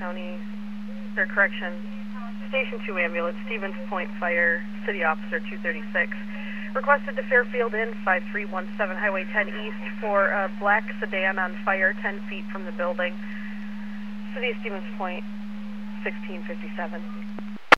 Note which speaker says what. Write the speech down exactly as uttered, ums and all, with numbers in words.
Speaker 1: County, or correction, Station two ambulance, Stevens Point Fire, City Officer two thirty-six. Requested to Fairfield Inn, five three one seven, Highway ten East, for a black sedan on fire ten feet from the building. City of Stevens Point, sixteen fifty-seven.